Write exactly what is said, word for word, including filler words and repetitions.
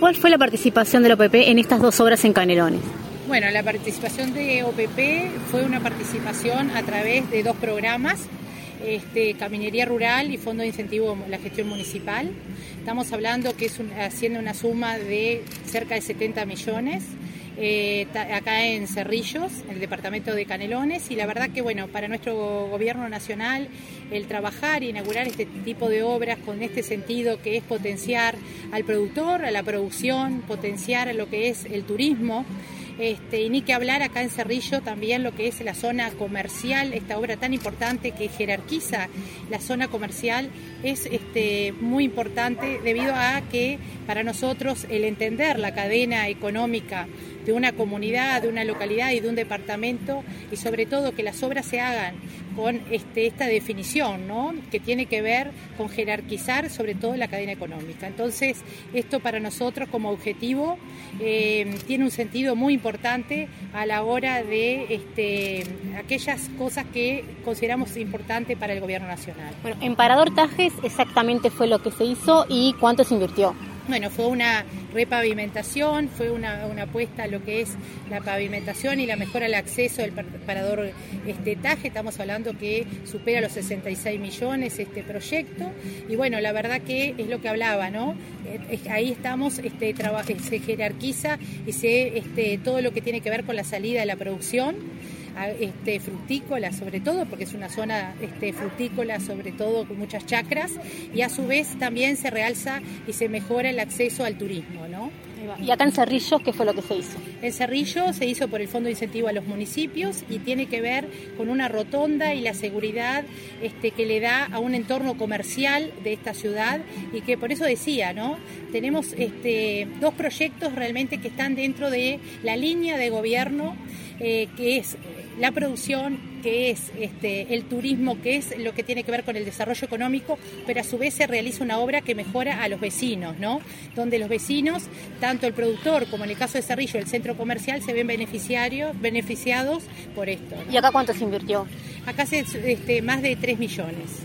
¿Cuál fue la participación del O P P en estas dos obras en Canelones? Bueno, la participación de O P P fue una participación a través de dos programas, este, Caminería Rural y Fondo de Incentivo a la Gestión Municipal. Estamos hablando que es un, haciendo una suma de cerca de setenta millones. Eh, acá en Cerrillos, en el departamento de Canelones, y la verdad que bueno, para nuestro gobierno nacional el trabajar e inaugurar este tipo de obras con este sentido que es potenciar al productor, a la producción, potenciar a lo que es el turismo. Este, y ni que hablar acá en Cerrillo también lo que es la zona comercial, esta obra tan importante que jerarquiza la zona comercial es este, muy importante debido a que para nosotros el entender la cadena económica de una comunidad, de una localidad y de un departamento, y sobre todo que las obras se hagan con este, esta definición, ¿no?, que tiene que ver con jerarquizar sobre todo la cadena económica. Entonces, esto para nosotros como objetivo eh, tiene un sentido muy importante a la hora de este, aquellas cosas que consideramos importantes para el gobierno nacional. Bueno, en Parador Tajes exactamente fue lo que se hizo y cuánto se invirtió. Bueno, fue una repavimentación, fue una, una apuesta a lo que es la pavimentación y la mejora al acceso del parador este, Taje. Estamos hablando que supera los sesenta y seis millones este proyecto. Y bueno, la verdad que es lo que hablaba, ¿no? Eh, ahí estamos, este, traba, se jerarquiza y se este, todo lo que tiene que ver con la salida de la producción. Este, fructícola sobre todo, porque es una zona este, fructícola sobre todo con muchas chacras, y a su vez también se realza y se mejora el acceso al turismo, ¿no? ¿Y acá en Cerrillos qué fue lo que se hizo? En Cerrillos se hizo por el Fondo de Incentivo a los Municipios y tiene que ver con una rotonda y la seguridad este, que le da a un entorno comercial de esta ciudad, y que por eso decía, ¿no? Tenemos este, dos proyectos realmente que están dentro de la línea de gobierno, eh, que es la producción, que es este, el turismo, que es lo que tiene que ver con el desarrollo económico, pero a su vez se realiza una obra que mejora a los vecinos, ¿no? Donde los vecinos, tanto el productor como en el caso de Cerrillo, el centro comercial, se ven beneficiarios, beneficiados por esto, ¿no? ¿Y acá cuánto se invirtió? Acá se este, más de tres millones.